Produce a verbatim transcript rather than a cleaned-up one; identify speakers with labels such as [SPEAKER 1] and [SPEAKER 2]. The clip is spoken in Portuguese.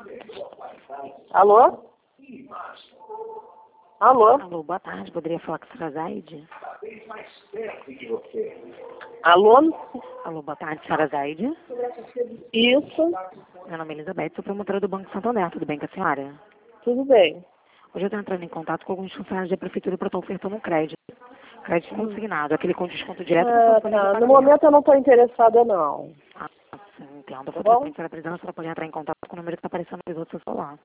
[SPEAKER 1] Alô? Alô?
[SPEAKER 2] Alô, boa tarde. Poderia falar com a senhora Zaide?
[SPEAKER 1] Alô?
[SPEAKER 2] Alô, boa tarde, senhora Zaide.
[SPEAKER 1] Isso,
[SPEAKER 2] Meu nome é Elizabeth, sou promotora do Banco Santander. Tudo bem com a senhora?
[SPEAKER 1] tudo bem.
[SPEAKER 2] Hoje eu estou entrando em contato com alguns funcionários da prefeitura para estar ofertando um crédito. Crédito consignado, aquele com desconto direto no
[SPEAKER 1] Ah,
[SPEAKER 2] seu folha de
[SPEAKER 1] tá. No
[SPEAKER 2] pagamento.
[SPEAKER 1] momento eu não estou interessada, não.
[SPEAKER 2] Ah, sim, entendo.
[SPEAKER 1] Tá bom?
[SPEAKER 2] Futuramente, se ela precisar, a senhora pode entrar em contato com o número que está aparecendo no do seu celular.